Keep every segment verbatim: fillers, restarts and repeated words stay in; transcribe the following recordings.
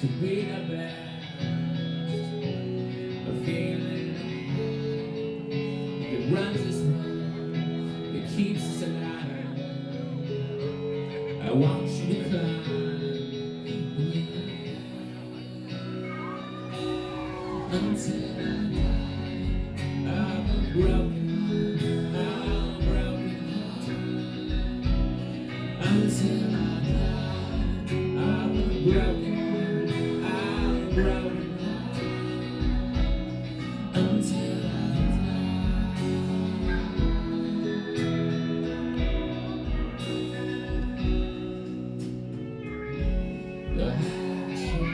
to be the best. A feeling that runs us wrong, that keeps us alive. I want you to climb until I'm broken, I'm broken until I die. I'm broken, I'm broken until I die. The action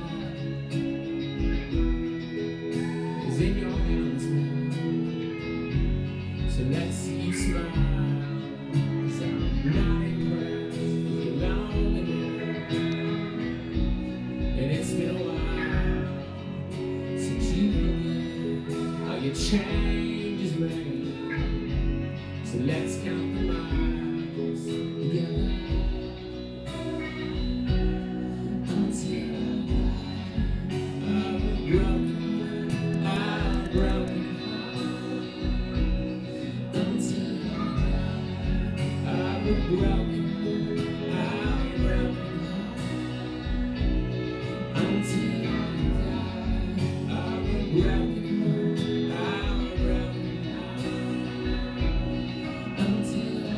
is in your hands now, so let's see you smile. 'Cause I'm not impressed with your loneliness, and it's been a while since you forget how your change is made. So let's count the miles together until I'm broken, I'm broken until I'm broken, I'm broken until I'm broken, I'm broken until I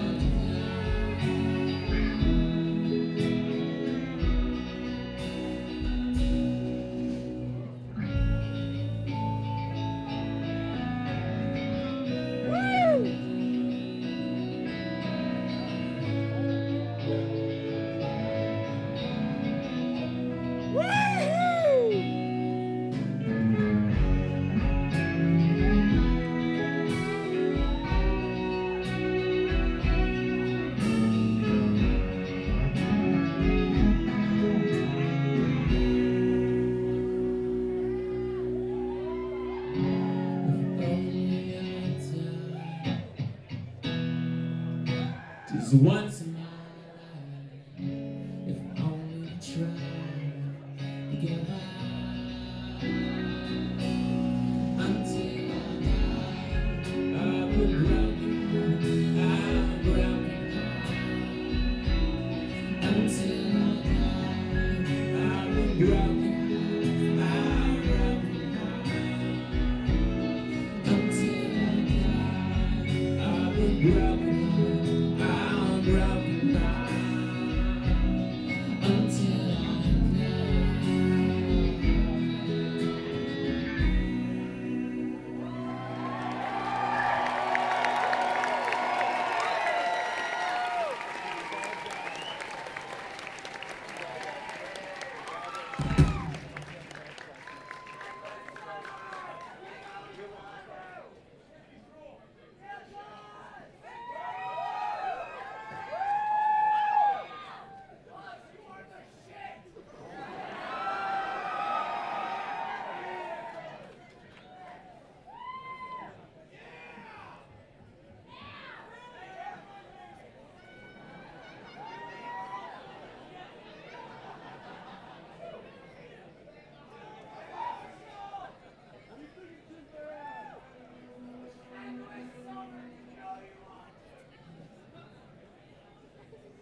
just once in my life, if only to try to get by until I die. I'm broken, I'm broken until I die. I'm broken.